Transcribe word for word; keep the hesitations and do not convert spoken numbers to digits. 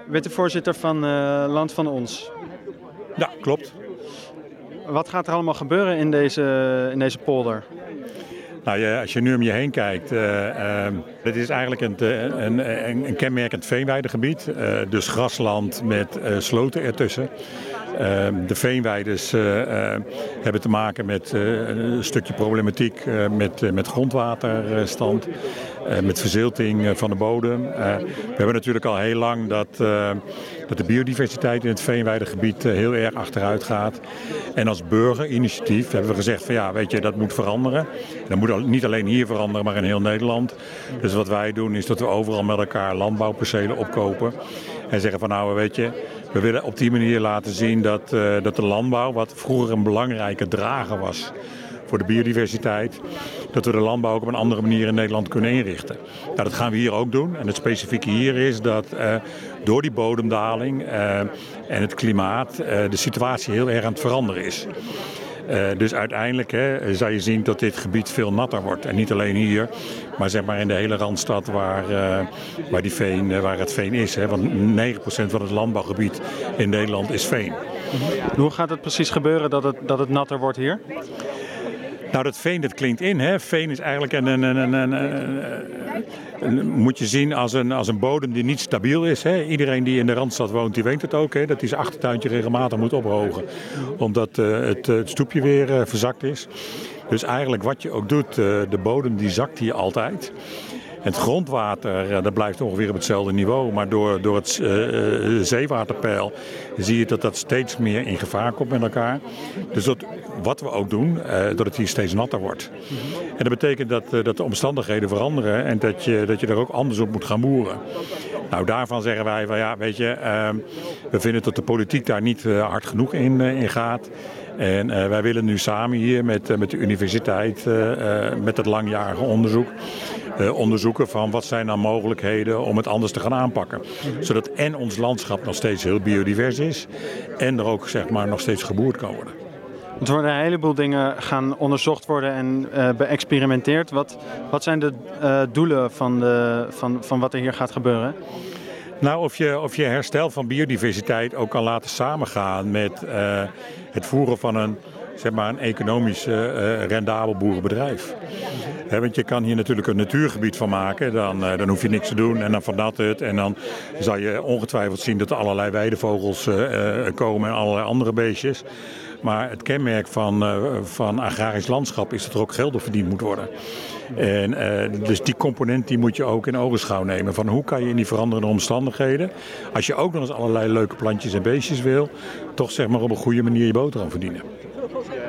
bent de voorzitter van uh, Land van Ons. Ja, klopt. Wat gaat er allemaal gebeuren in deze, in deze polder? Nou, ja, als je nu om je heen kijkt, uh, uh, het is eigenlijk een, een, een, een kenmerkend veenweidegebied. Uh, dus grasland met uh, sloten ertussen. Uh, de veenweides uh, uh, hebben te maken met uh, een stukje problematiek uh, met, uh, met grondwaterstand, uh, met verzilting uh, van de bodem. Uh, we hebben natuurlijk al heel lang dat, uh, dat de biodiversiteit in het veenweidegebied uh, heel erg achteruit gaat. En als burgerinitiatief hebben we gezegd van ja, weet je, dat moet veranderen. En dat moet niet alleen hier veranderen, maar in heel Nederland. Dus wat wij doen is dat we overal met elkaar landbouwpercelen opkopen. En zeggen van nou, weet je, we willen op die manier laten zien dat, uh, dat de landbouw, wat vroeger een belangrijke drager was voor de biodiversiteit, dat we de landbouw ook op een andere manier in Nederland kunnen inrichten. Nou, dat gaan we hier ook doen. En het specifieke hier is dat uh, door die bodemdaling uh, en het klimaat uh, de situatie heel erg aan het veranderen is. Uh, dus uiteindelijk hè, zal je zien dat dit gebied veel natter wordt. En niet alleen hier, maar zeg maar in de hele Randstad waar, uh, waar, die veen, uh, waar het veen is. Hè. Want negen procent van het landbouwgebied in Nederland is veen. Hoe gaat het precies gebeuren dat het, dat het natter wordt hier? Nou, dat veen, dat klinkt in. Hè. Veen is eigenlijk een, een, een, een, een, een, moet je zien als een, als een bodem die niet stabiel is. Hè. Iedereen die in de Randstad woont, die weet het ook. Hè, dat hij zijn achtertuintje regelmatig moet ophogen. Omdat uh, het, het stoepje weer uh, verzakt is. Dus eigenlijk wat je ook doet, uh, de bodem die zakt hier altijd. Het grondwater, dat blijft ongeveer op hetzelfde niveau. Maar door, door het uh, zeewaterpeil zie je dat dat steeds meer in gevaar komt met elkaar. Dus dat, wat we ook doen, uh, dat het hier steeds natter wordt. En dat betekent dat, uh, dat de omstandigheden veranderen en dat je, dat je er ook anders op moet gaan boeren. Nou, daarvan zeggen wij van ja, weet je, uh, we vinden dat de politiek daar niet uh, hard genoeg in, uh, in gaat. En uh, wij willen nu samen hier met, uh, met de universiteit, uh, uh, met het langjarige onderzoek, uh, onderzoeken van wat zijn nou mogelijkheden om het anders te gaan aanpakken. Zodat en ons landschap nog steeds heel biodivers is en er ook zeg maar nog steeds geboerd kan worden. Er worden een heleboel dingen gaan onderzocht worden en uh, beëxperimenteerd. Wat, wat zijn de uh, doelen van, de, van, van wat er hier gaat gebeuren? Nou, of je, of je herstel van biodiversiteit ook kan laten samengaan met uh, het voeren van een, zeg maar een economisch uh, rendabel boerenbedrijf. He, want je kan hier natuurlijk een natuurgebied van maken, dan, uh, dan hoef je niks te doen en dan vernat het. En dan zal je ongetwijfeld zien dat er allerlei weidevogels uh, uh, komen en allerlei andere beestjes. Maar het kenmerk van, uh, van agrarisch landschap is dat er ook geld op verdiend moet worden. En uh, dus die component die moet je ook in ogenschouw nemen. Van hoe kan je in die veranderende omstandigheden, als je ook nog eens allerlei leuke plantjes en beestjes wil, toch zeg maar op een goede manier je boterham verdienen.